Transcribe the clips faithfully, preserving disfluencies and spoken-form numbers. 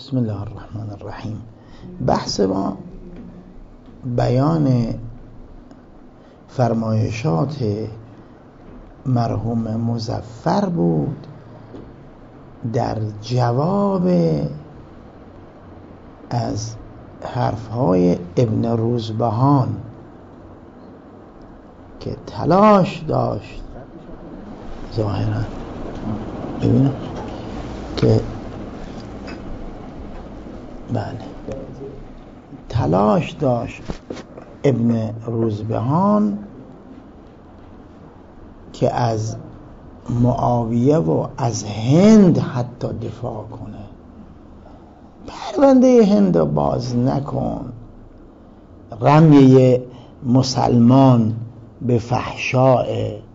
بسم الله الرحمن الرحیم. بحث ما بیان فرمایشات مرحوم مظفر بود در جواب از حرفهای ابن روزبهان که تلاش داشت ظاهرا ببینم که بله تلاش داشت ابن روزبهان که از معاویه و از هند حتی دفاع کنه. پرونده هند رو باز نکن، رمیه مسلمان به فحشاء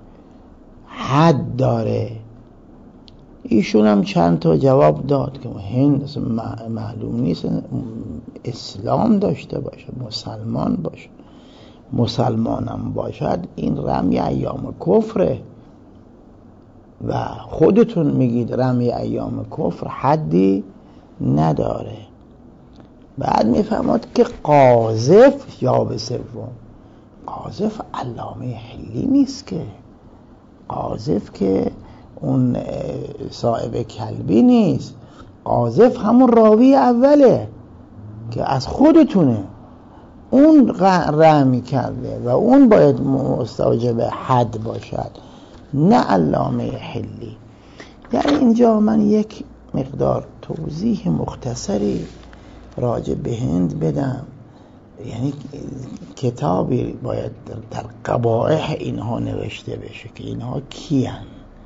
حد داره. ایشون هم چند تا جواب داد که هند معلوم نیست اسلام داشته باشه، مسلمان باشه، مسلمانم باشد این رمی ایام کفره و خودتون میگید رمی ایام کفر حدی نداره. بعد میفهمد که قاذف یا به سوم قاذف علامه حلی نیست، که قاذف که اون صاحب کلبی نیست، قاذف همون راوی اوله که از خودتونه، اون رمی کرده و اون باید مستوجب حد باشد، نه علامه حلی. در اینجا من یک مقدار توضیح مختصری راجع به هند بدم. یعنی کتابی باید در قبائح اینها نوشته بشه که اینها کیان،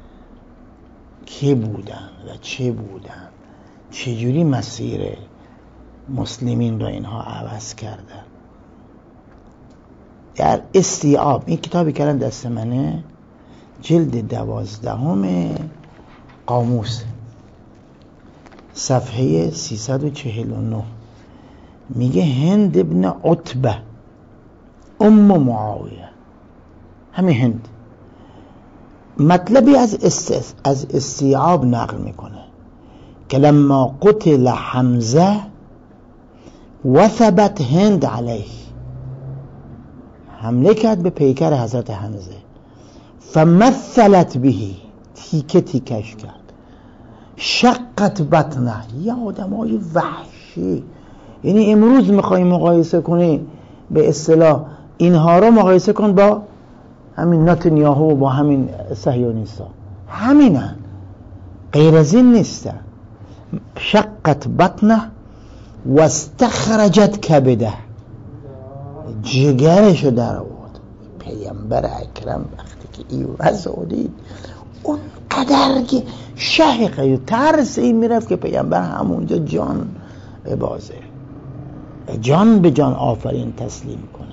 کی بودن و چه بودن، چجوری مسیر مسلمین را اینها عوض کردن. در استیعاب این کتابی کردن دست منه، جلد دوازدهم قاموس، صفحه سیصد و چهل و نه، میگه هند ابن عتبه ام معاویه، همین هند. مطلبی از است... از استیعاب نقل میکنه که لما قتل حمزه وثبت هند علیه، حمله کرد به پیکر حضرت حمزه، فمثلت بهی، تیکه تیکش کرد، شقت بطنه، یه آدمای وحشی. یعنی امروز میخوای مقایسه کنی به اصطلاح اینها رو مقایسه کن با همین نتانیاهو و با همین صهیونیستا، همینن، غیر از این نیستن. شقت بطنه و استخرجت کبده، جگرشو در آورد. پیامبر اکرم وقتی که این وضع دید اون قدر که شهقه ترس این میرفت که پیامبر همونجا جان ببازه، جان به جان آفرین تسلیم کنه.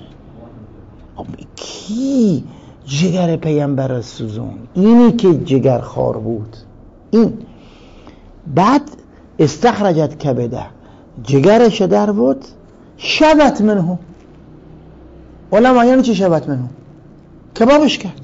کی جگر پیامبر سوزون؟ اینی که جگر خار بود. این بعد استخرجت کبده، جگرش در بود، شبت منه. علما یعنی چی شبت منه؟ کبابش کرد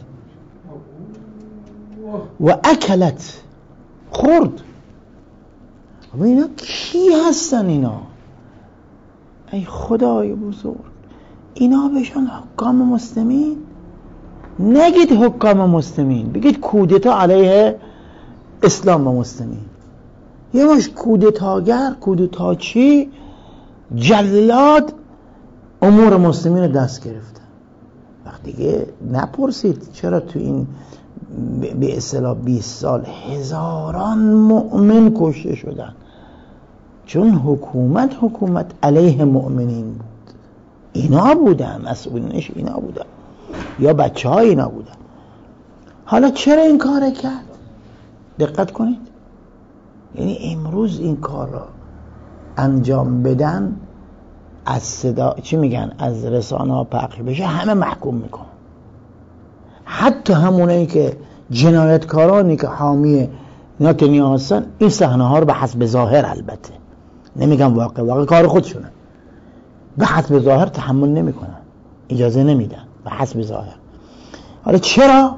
و اکلت، خورد. و اینا کی هستن اینا؟ ای خدای بزرگ، اینا بهشون حکام مسلمین؟ نگید حکام مسلمین، بگید کودتا علیه اسلام و مسلمین. یه مش کودتاگر، کودتاچی، جلاد امور مسلمین رو دست گرفتن. وقتی که نپرسید چرا تو این به اصطلاح بیست سال هزاران مؤمن کشته شدن، چون حکومت حکومت علیه مؤمنین بود. اینا بودن مسئولینش، اینا بودن یا بچه های اینا بودن. حالا چرا این کار کرد؟ دقت کنید. یعنی امروز این کار را انجام بدن، از صدا چی میگن، از رسانه ها پخش بشه، همه محکوم میکن. حتی همونایی که جنایتکارانی که حامی نتانیاهو هستن این صحنه ها رو به حسب ظاهر، البته نمیگم واقع، واقع کار خودشونه، به حسب ظاهر تحمل نمیکنن، اجازه نمیدن، به حسب ظاهر. حالا چرا؟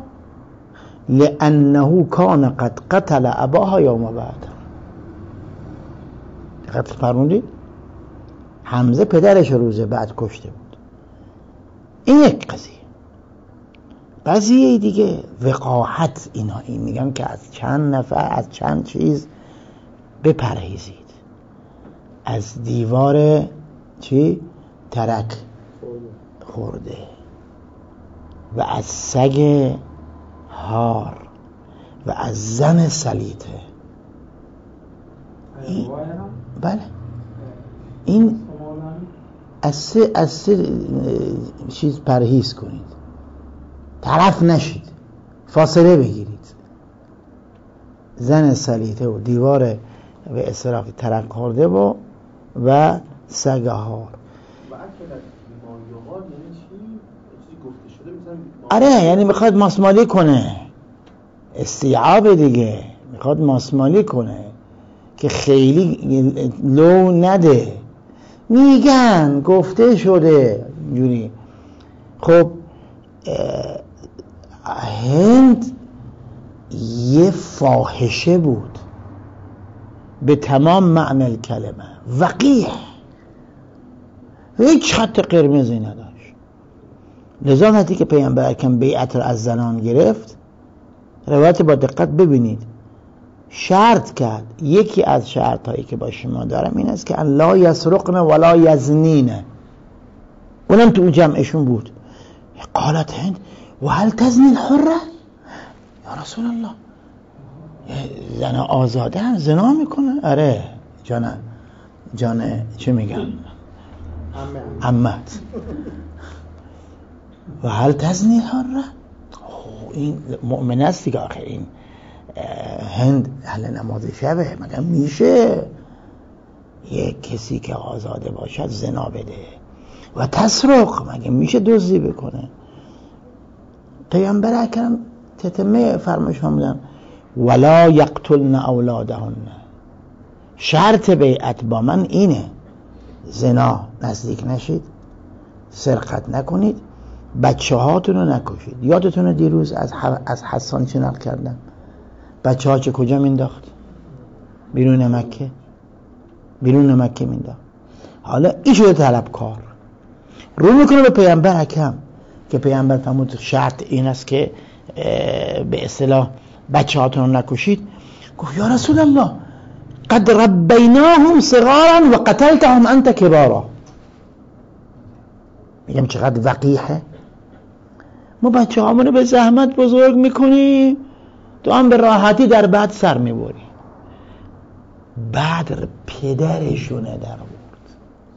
لانه کان قد قتل اباها یوم بعد. دقت فرمودید؟ حمزه پدرش روز بعد کشته بود. این یک قضیه. قضیه دیگه وقاحت. اینا این میگن که از چند نفر، از چند چیز بپرهیزید. از دیوار چی؟ ترک خورده و از سگ هار و از زن سلیطه. این بله این از سه از سه چیز پرهیز کنید. طرف نشید، فاصله بگیرید. زن سلیطه و دیوار به اصطلاح ترک خورده و و سگ هار. آره یعنی میخواد ماسمالی کنه، استیعاب دیگه، میخواد ماسمالی کنه که خیلی لو نده. میگن گفته شده جوری. خب هند یه فاحشه بود به تمام معنی کلمه، وقیح، هیچ خط قرمزی نداشت. لذا وقتی که پیامبر اکرم بیعت را از زنان گرفت، روایت با دقت ببینید، شرط کرد. یکی از شرط هایی که با شما دارم این است که ان لا یسرقن ولا یزنین. اونم تو جمعشون بود. قالت هند و هل تزنی الحره یا رسول الله، زن آزاده هم زنا میکنه؟ آره جان جان چه میگم عمت. و هل تزنی الحره، این مؤمن است دیگه. آخه این هند اهل نماز شبه، مگه میشه یک کسی که آزاده باشد زنا بده؟ و تسرق، مگه میشه دزدی بکنه؟ پیامبر اکرم تتمه فرمایش فرمودن ولا یقتلن اولادهن. شرط بیعت با من اینه، زنا نزدیک نشید، سرقت نکنید، بچه هاتون رو نکشید. یادتونه دیروز از از حسان چه نقل کردم؟ بچه ها چه کجا مینداخت؟ بیرون مکه. بیرون مکه مینداخت. حالا این شده طلبکار، رو میکنه به پیامبر حکم که پیامبر فرمود شرط این است که به اصطلاح بچه هاتون رو نکشید. گفت یا رسول الله قد ربیناهم صغارا و قتلتهم انت کبارا. میگم چقدر وقیحه. ما بچه هامونو به زحمت بزرگ میکنیم، تو هم به راحتی در بعد سر میبری. بعد پدرشونه در آورد.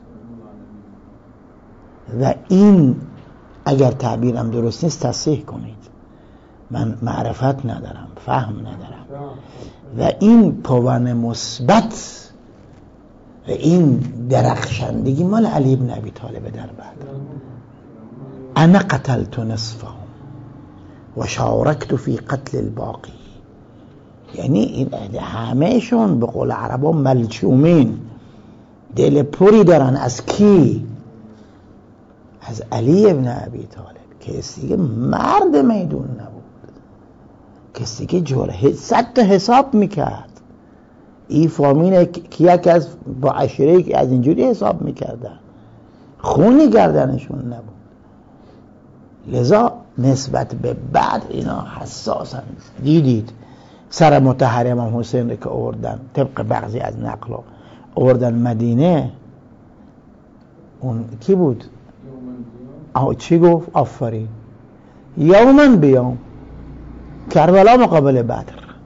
و این اگر تعبیرم درست نیست تصحیح کنید، من معرفت ندارم، فهم ندارم. و این پوان مثبت و این درخشندگی مال علی بن ابی طالب در بعد. انا قتلت نصفهم و شارکت فی قتل الباقی. یعنی این همهشون به قول عربا ملچومین، دل پری دارن. از کی؟ از علی بن ابی طالب، کسی که مرد میدون نبود، کسی که جرح صد تا حساب میکرد. این فامین کیا که از با عشیره که از اینجوری حساب میکردن، خونی گردنشون نبود. لذا نسبت به بعد اینا حساسن. دیدید سر متحرم هم حسین رو که آوردن، طبق بعضی از نقلا آوردن مدینه، اون کی بود؟ آه چی گفت؟ آفرین، یومن بیام کربلا مقابل بدر،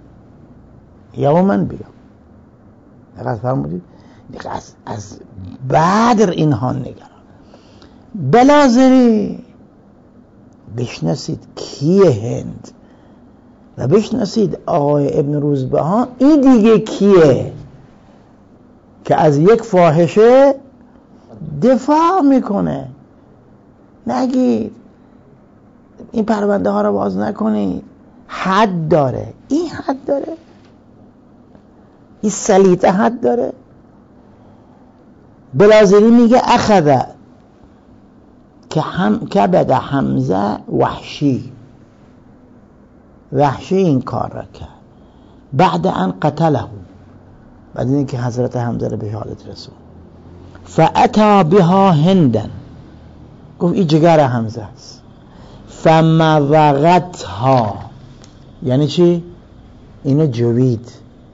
یومن بیام. دقیق فرمودید؟ از, از بدر اینها نگران. بلازری بشناسید کیه هند و بشناسید آقای ابن روزبهان این دیگه کیه که از یک فاحشه دفاع میکنه. نگید این پرونده ها رو باز نکنید، حد داره. این حد داره، این سلیطه حد داره. بلازری میگه اخذ که هم کبد حمزه وحشی، وحشی این کار را کرد بعد ان قتله، بعد اینکه حضرت حمزه رو به شهادت رسون. فاتا بها هندن، گفت این جگر حمزه است. فمضغتها یعنی چی؟ اینو جوید،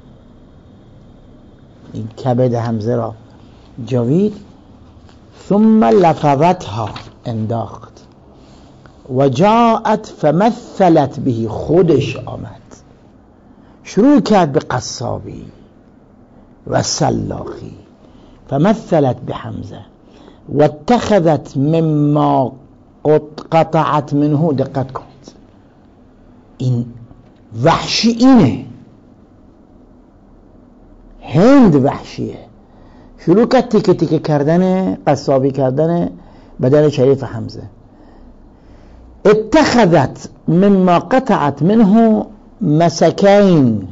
این کبد حمزه را جوید. ثم لفظتها انداخت. و جاءت فمثلت به، خودش آمد شروع کرد به قصابی و سلاخی. فمثلت به حمزه و اتخذت مما قطعت منه. دقت کنید، این وحشی اینه، هند وحشیه. شروع کرد تیکه تیکه کردن، قصابی کردن بدن شریف حمزه. اتخذت مما قطعت منه مسکین.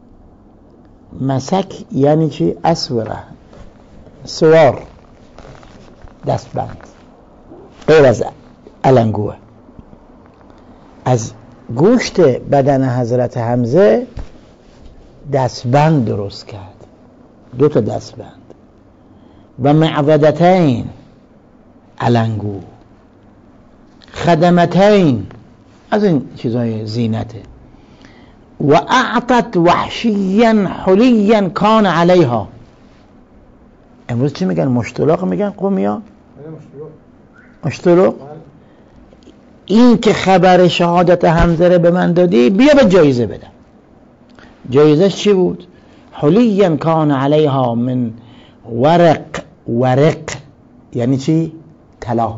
مسک یعنی چی؟ اسوره، سوار، دستبند، غیر از علنگوه. از گوشت بدن حضرت حمزه دستبند درست کرد، دو تا دستبند. و معوضتین، علنگو. خدمتین، از این چیزای زینته. و اعطت وحشیا حلیا کان علیها. امروز چی میگن؟ مشتلق میگن قومیا؟ مشتلق. این که خبر شهادت حمزه رو به من دادی، بیا به جایزه بدم. جایزش چی بود؟ حلیا کان علیها من ورق. ورق یعنی چی؟ طلا.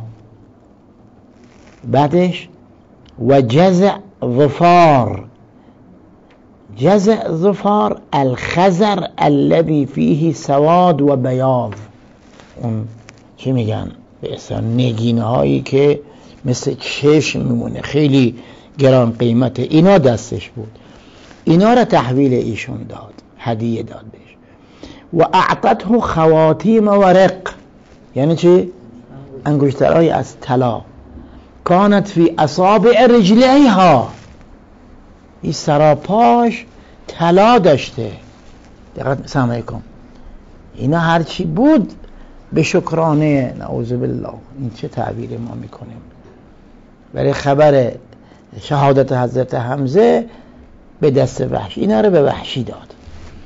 بعدش و جزع ظفار. جزع ظفار الخزر الذي فيه سواد و بیاض. اون چی میگن؟ به اصلا نگینه هایی که مثل چشم میمونه، خیلی گران قیمته. اینا دستش بود، اینا را تحویل ایشون داد، هدیه داد بهش. و اعطته خواتیم ورق یعنی چی؟ انگشترهای از طلا. کانت فی اصابع رجلیها، این سراپاش طلا داشته. دقیقا سلام علیکم. اینا هرچی بود به شکرانه. نعوذ بالله، این چه تعبیر ما میکنیم برای خبر شهادت حضرت حمزه به دست وحشی. اینا رو به وحشی داد.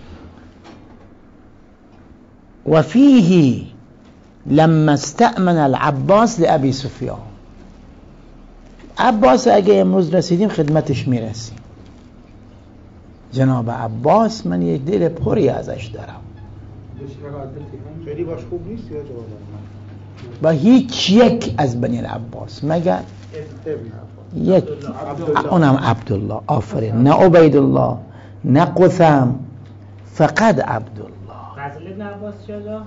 و فیه لما استأمن العباس لابی سفیان. عباس اگه امروز رسیدیم خدمتش میرسیم. جناب عباس من یک دل پری ازش دارم. خیلی باش خوب نیست یا جواب؟ با هیچ یک از بنی العباس مگر یک، اونم عبدالله. آفرین. نه عبیدالله نه قثم، فقط عبدالله. فضل ابن عباس چرا؟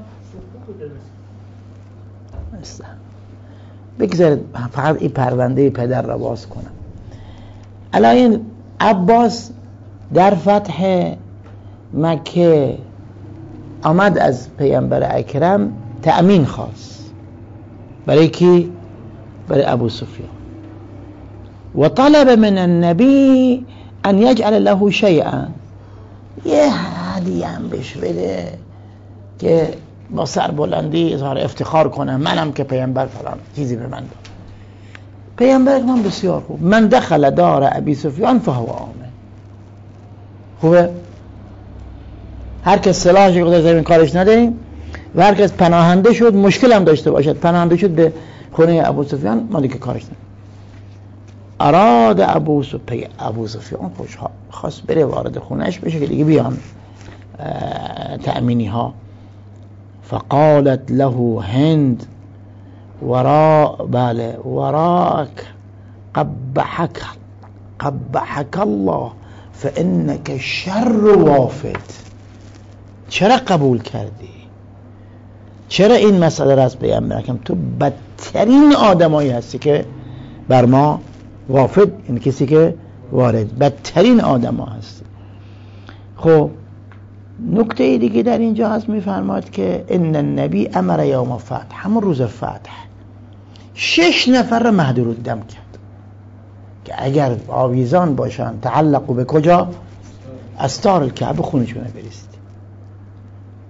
بگذارید فقط این پرونده پدر را باز کنم. الان این عباس در فتح مکه آمد از پیامبر اکرم تأمین خواست. برای کی؟ برای ابو سفیان. و طلب من النبی ان یجعل له شیئا، یه هدیه هم بهش بده که با سر بلندی اظهار افتخار کنم منم که پیامبر فلان چیزی به من داد. پیامبر من بسیار خوب. من دخل دار ابی سفیان فهو آمن. خوبه؟ هر کس سلاحش رو زمین کارش نداریم و هر کس پناهنده شد، مشکل هم داشته باشد پناهنده شد به خونه ابو سفیان، ما دیگه کارش نداریم. اراد ابو سفیان ابو سفیان خوشحال خواست بره وارد خونهش بشه که دیگه بیان تأمینی ها. فقالت له هند وراء بله وراك قبحك قبحك الله فانك شر وافد. چرا قبول کردی؟ چرا این مسئله را از پیامبر اکرم؟ تو بدترین آدمایی هستی که بر ما وافد، این کسی که وارد، بدترین آدم ها هستی. خب نکته دیگه در اینجا هست، میفرماید که ان النبی امر یوم فتح، همون روز فتح شش نفر را مهدور الدم کرد که اگر آویزان باشن تعلقوا به کجا؟ استار الکعبه، خونشون بریزید.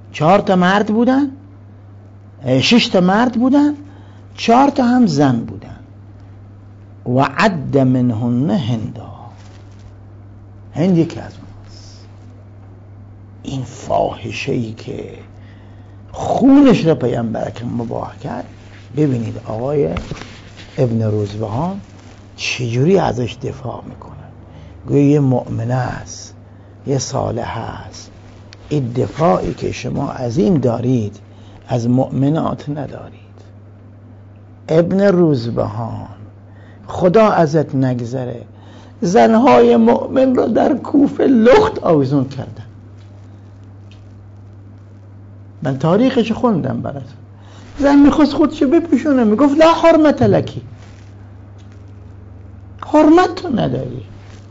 چهار تا مرد بودن، شش تا مرد بودن، چهار تا هم زن بودن. و عد منهن هندا، هند یکی از اوناست. این فاحشه‌ای که خونش را پیامبر اکرم مباح کرد، ببینید آقای ابن روزبهان چجوری ازش دفاع میکنن. گویا یه مؤمنه است، یه صالحه است. این دفاعی که شما از این دارید از مؤمنات ندارید. ابن روزبهان خدا ازت نگذره، زنهای مؤمن رو در کوفه لخت آویزون کردن. من تاریخش خوندم برات. زن میخواست خودشو بپوشونه، میگفت لا حرمت لکی، حرمت تو نداری.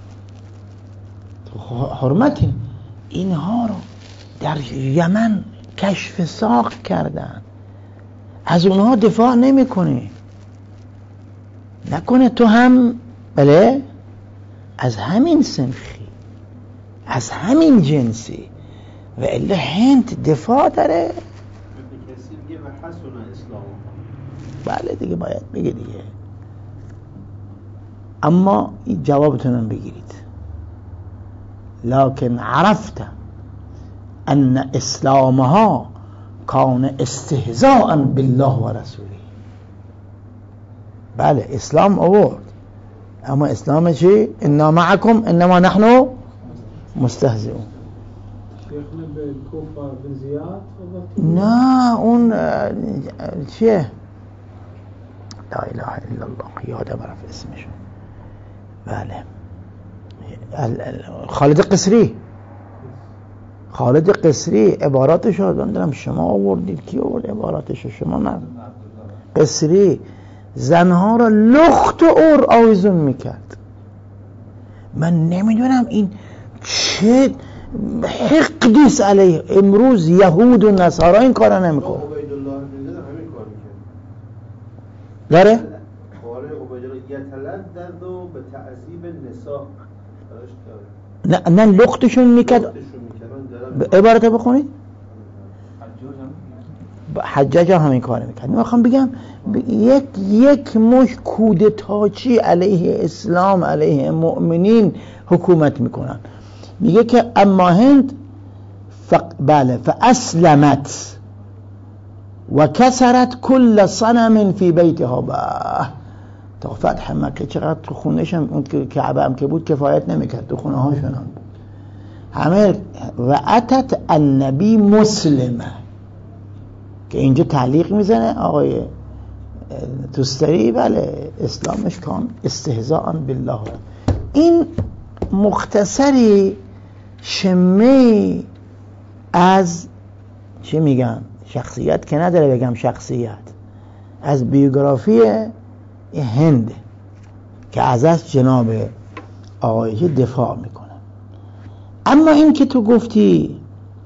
حرمت اینها رو در یمن کشف ساق کردن، از اونها دفاع نمی کنی. نکنه تو هم بله از همین سنخی، از همین جنسی. و الا هند دفاع داره. کسی میگه و حسن اسلام. بله دیگه باید بگه دیگه. اما این جوابتونم بگیرید. لكن عرفت ان اسلامها کان استهزاء بالله و رسوله. بله اسلام آورد، اما اسلام چی؟ انا معکم انما نحن مستهزئون. نه اون چیه؟ لا اله الا الله، یادم رفت اسمشون. بله خالد قصری. خالد قصری عباراتش رو دارم، شما آوردید. کی آورد عباراتش رو؟ شما. نه قصری زنها را لخت و اور آویزون میکرد. من نمیدونم این چه حقدیست علیه. امروز یهود و نصارا این کارا نمیکنه. عبیدالله همین کار میکنه. داره؟ قال عبیدالله یتلذذ به تعذیب النساء. نه نه لختشون میکرد. عبارت بخونید. حجاج هم همین کار میکرد. میخوام بگم یک یک مش کودتاچی علیه اسلام، علیه مؤمنین حکومت میکنن. میگه که اما هند فق... بله فاسلمت و کسرت کل صنم فی بیتها. با تا فتح مکه چقدر تو خونش هم اون که کعبه هم که بود کفایت نمیکرد، تو خونه هاشون هم بود همه. و اتت النبی مسلمه، که اینجا تعلیق میزنه آقای توستری. بله اسلامش کان استهزاء بالله. این مختصری شمی از چی میگن شخصیت که نداره بگم شخصیت، از بیوگرافی هند که ازش جناب آقای دفاع میکنه. اما این که تو گفتی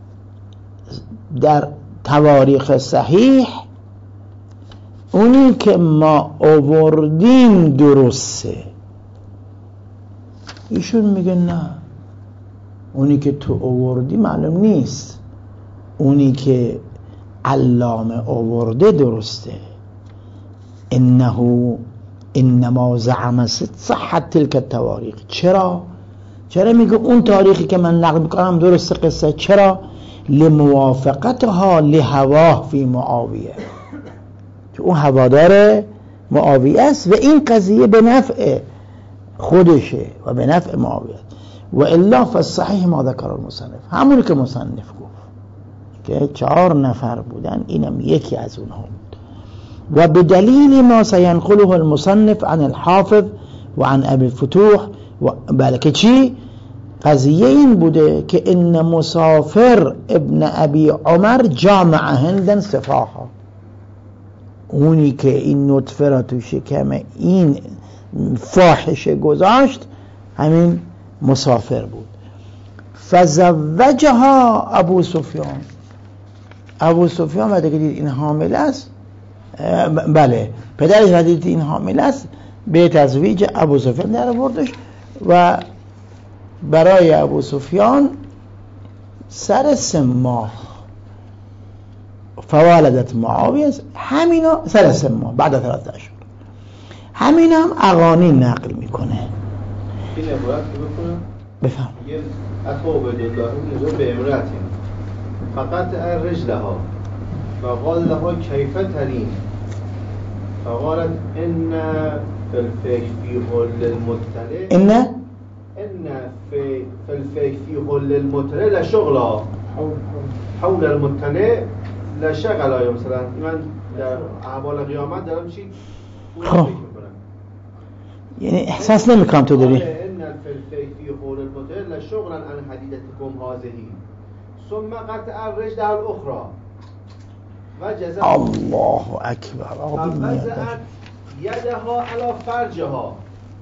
در تواریخ صحیح اونی که ما آوردیم درسته، ایشون میگه نه، اونی که تو آوردی معلوم نیست، اونی که علامه آورده درسته. انه انما زعم صحت تلك التواریخ. چرا؟ چرا میگه اون تاریخی که من نقل میکنم درسته قصه؟ چرا؟ لموافقتها لهواه فی معاویه، که اون هوادار معاویه است و این قضیه به نفع خودشه و به نفع معاویه. و الا فالصحیح ما ذکر المصنف، همونی که مصنف گفت که چهار نفر بودن، اینم یکی از اونها بود. و بدلیل ما سینقله المصنف عن الحافظ و عن ابی الفتوح و بلکه چی؟ قضیه این بوده که ان مسافر ابن ابی عمر جامع هندن سفاها، اونی که این نطفه را تو شکم این فاحشه گذاشت همین مسافر بود. فزوجها ابو سفیان. ابو سفیان وقتی که دید این حامل است، بله پدرش وقتی دید این حامل است، به تزویج ابو سفیان در آوردش و برای ابو سفیان سر سه ماه فوالدت معاویه، همینا ثلاث ماه بعد ثلاث اشهر. همین هم اغانی نقل میکنه. این عبارت که بکنم بفهم یه اتا عبدالله نزول به امرأتی فقط رجلها فقال لها کیف ترین فقالت ان فی الفکر فی حل المطلع ان ان فی الفکر فی حل المطلع لشغلا حول المطلع لشغلا. مثلا من در احوال قیامت دارم چی خب یعنی احساس نمیکنم تو داری ان فی الفکر فی حل المطلع لشغلا عن حدیدتکم هذه ثم قطع الرجل الاخرى الله اکبر. آقا فوزعت یدها علی فرجها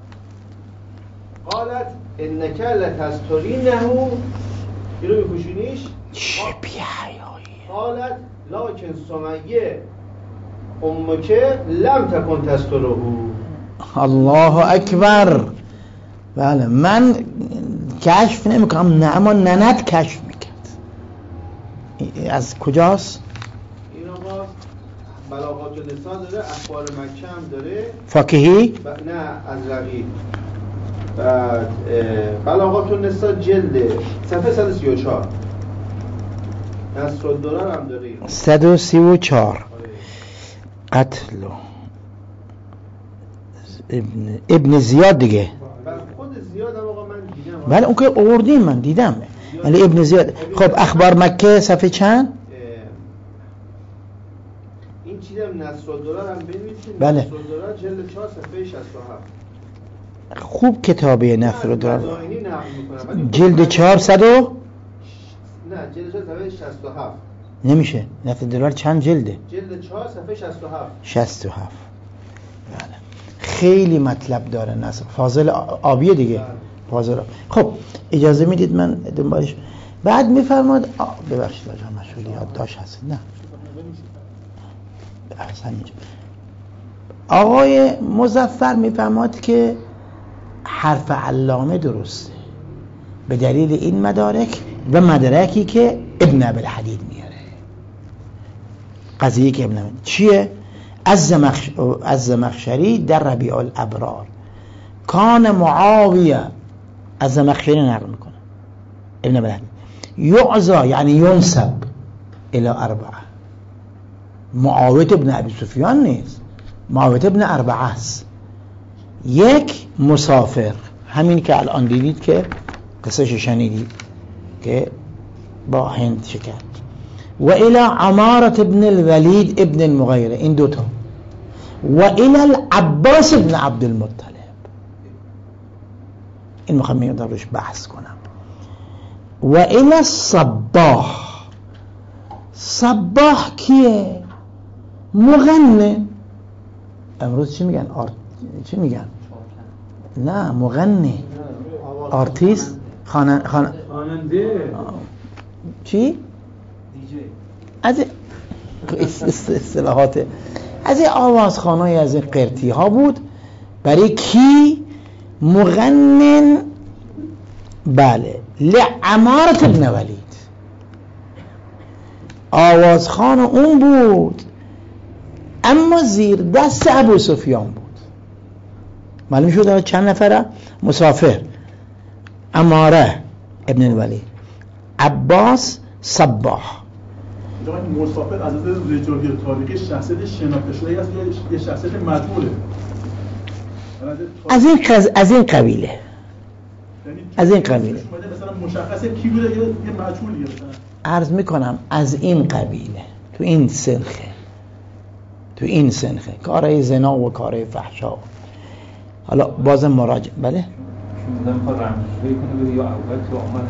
قالت انک لتسترینه اینو میپوشونیش چه بی‌حیایی. قالت لکن سمیه امک لم تکن تستره. الله اکبر. بله من کشف نمیکنم نه اما ننت کشف میکرد. از کجاست؟ این آقا بلاغات النساء داره، اخبار مکه هم داره، فاکهی؟ ب... نه از رقیب. بعد بلاغات النساء جلد صفحه صد و سی و چهار نصرالدولار هم داره صد و سی و چهار. قتل ابن ابن زیاد دیگه. خود زیاد هم آقا من دیدم. بله اون که آوردیم من دیدم. ولی ابن زیاد. خب اخبار مکه صفحه چند؟ این چیزم نصرالدولار هم بنویسید. بله. نصرالدولار جلد چهار صفحه شصت و هفت. خوب کتابه نصرالدولار. مدائنی نقل میکنم. جلد چهارصد و نه جلد چهار صفحه شصت و هفت. نمیشه. نصرالدولار چند جلده؟ جلد چهار صفحه شصت و هفت. شصت و هفت. بله. خیلی مطلب داره نصر. فاضل آبیه دیگه. بله. فاضل آب. خب اجازه میدید من دنبالش بعد میفرماد ببخشید آجا مشغولی یادداشت هست. نه احسن اینجا آقای مظفر میفرماد که حرف علامه درسته به دلیل این مدارک و مدارکی که ابن ابوالحدید میاره. قضیه که ابن ابوالحدید چیه؟ از زمخش... از زمخشری در ربیع الابرار کان معاویه، از زمخشری نقل میکنه ابن ابوالحدید، یعزا یعنی ینسب الی اربعه. معاویه ابن ابی سفیان نیست، معاویه ابن اربعه است. یک مسافر، همین که الان دیدید که قصهش شنیدید که با هند شکرد. و الى عمارة ابن الولید ابن المغیره، این دوتا. و الى العباس ابن عبد المطلب. این میخوام میادم روش بحث کنم. و الى الصباح. صباح کیه؟ مغنی. امروز چی میگن؟ آرت... چی میگن؟ نه مغنی، آرتیست، خواننده خان... چی؟ از اصطلاحات از این آوازخوانای از این قرتی ها بود. برای کی؟ مغنن. بله لعمارة ابن ولید، آوازخوان اون بود اما زیر دست ابو سفیان بود. معلوم شد چند نفره؟ مسافر، عماره ابن الولید، عباس، صباح. مسافر از نظر رجالی تاریخی شخصیت شناخته شده است یا یه شخصیت مجهوله؟ از این قز... از این قبیله. از این قبیله. مثلا مشخصه کی بوده یا یه مجهولیه؟ عرض میکنم از این قبیله، تو این سنخه، تو این سنخه کارهای زنا و کارهای فحشا. حالا بازم مراجع. بله شما میخواد رمزجویی کنه بگه یا اول تو آمد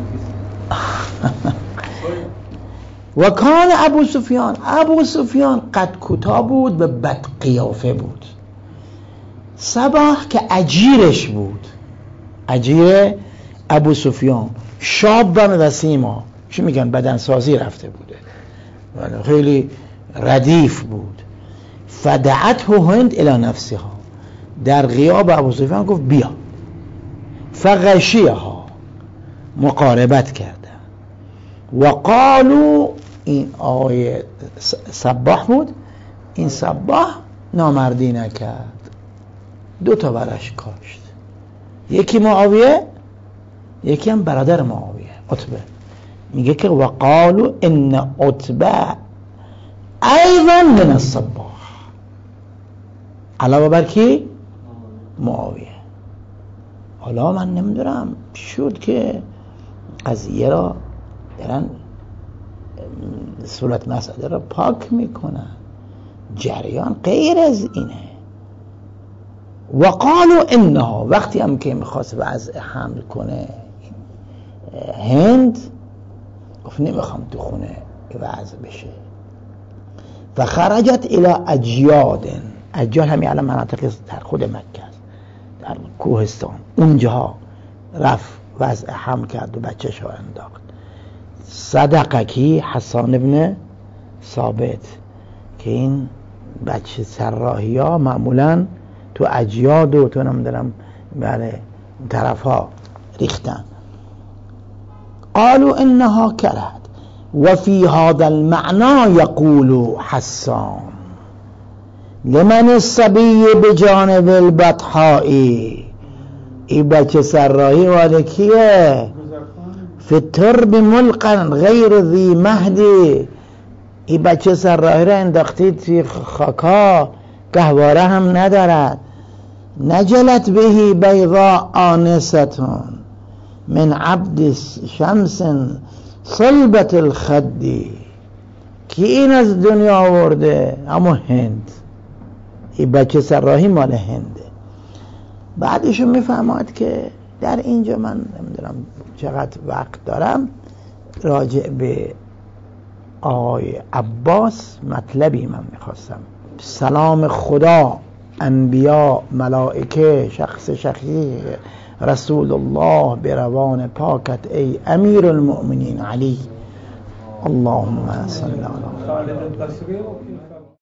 و کان ابو سفیان، ابو سفیان قد کوتاه بود و بد قیافه بود. صباح که اجیرش بود، اجیر ابو سفیان، شابن وسیما، چی میگن بدنسازی رفته بوده، خیلی ردیف بود. فدعته هند الی نفسها، در غیاب ابو سفیان گفت بیا. فغشیها، مقاربت کرده. و قالو این آقای صباح بود، این صباح نامردی نکرد، دو تا برش کاشت، یکی معاویه یکی هم برادر معاویه عتبه. میگه که وقالو ان عتبه ایضا من الصباح، علاوه بر کی؟ معاویه. حالا من نمیدونم شد که قضیه را دارن صورت مسئله را پاک میکنن، جریان غیر از اینه. وقالو انها، وقتی هم که میخواست وضع حمل کنه هند، گفت نمیخوام تو خونه وضع بشه. و خرجت الى اجیاد، اجیاد همین الان مناطق در خود مکه است، در کوهستان، اونجا رفت وضع حمل کرد و بچه‌ش رو انداخت. صدقکی حسان ابن ثابت که این بچه سراحی ها معمولا تو اجیاد و تو نمیدونم بله طرف ها ریختن. قالوا انها کرد و فی هذا المعنى یقول حسان لمن الصبی بجانب البطحائی، این بچه سراحی والا کیه؟ فی الترب ملقا غیر ذی مهدی، این بچه سراحی را انداختید توی خاکا، گهواره هم ندارد. نجلت بهی بیضاء آنستون من عبد شمس صلبت الخدی، کی این از دنیا آورده؟ اما هند، این بچه سراحی مال هنده. بعدشون میفهمد که در اینجا من نمیدونم چقدر وقت دارم، راجع به آقای عباس مطلبی من میخواستم. سلام خدا، انبیا، ملائکه، شخص شخصی رسول الله به روان پاکت ای امیر المؤمنین علی. اللهم صل علی